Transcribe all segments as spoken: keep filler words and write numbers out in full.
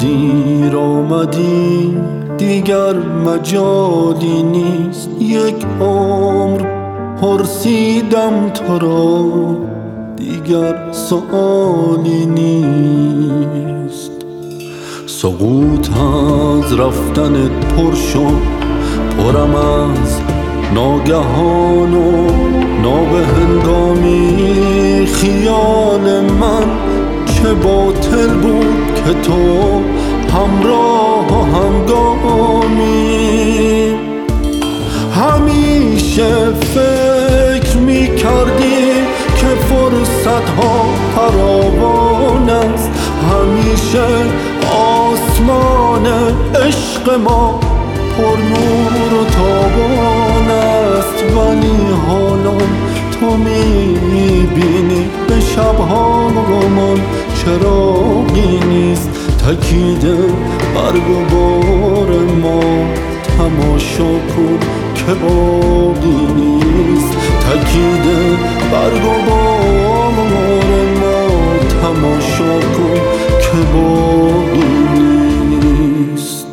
دیر آمدی دیگر مجالی نیست، یک عمر پرسیدم تو را دیگر سؤالی نیست. سقوط از رفتنت پر شد، پرم از ناگهان و نابهنگامی. خیال من چه باطل بود که تو همراه و همگامی. همیشه فکر می کردی که فرصت ها فراوان است، همیشه آسمان عشق ما پر نور و تابان است. ولی حالا تو می بینی به شبهامان چراغی نیست، تکیده برگ و بار ما تماشا کن که باقی نیست. تکیده برگ و بار ما تماشا کن که باقی نیست.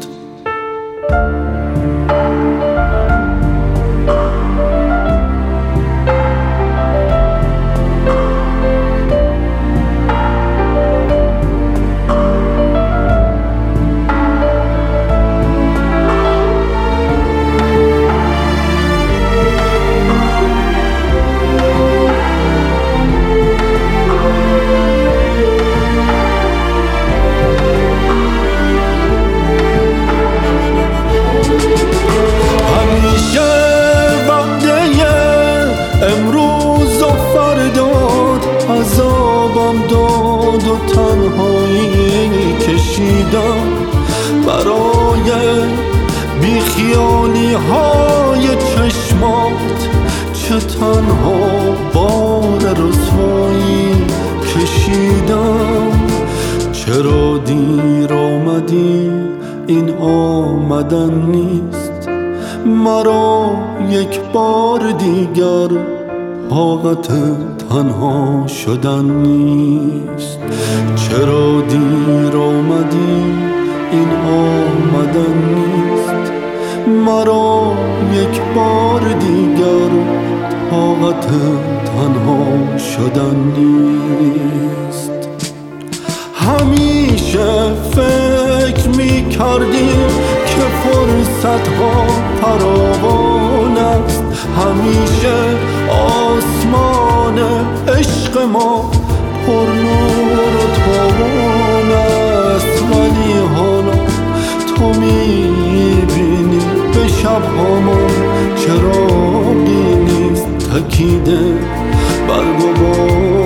امروز و فرداد عذابم داد و تنهایی کشیدم برای بیخیالی های چشمات. چه تنها بار رسوایی کشیدم. چرا دیر آمدی این آمدن نیست، مرا یک بار دیگر طاقت تنها شدن نیست. چرا دیر آمدی این آمدن نیست، مرا یک بار دیگر طاقت تنها شدن نیست. همیشه فکر می کردی که فرصت ها فراوان است، همیشه آسمان عشق ما پر نور و تابان است. ولی حالا تو می بینی به شبهامان چراغی نیست، تکیده برگ و بار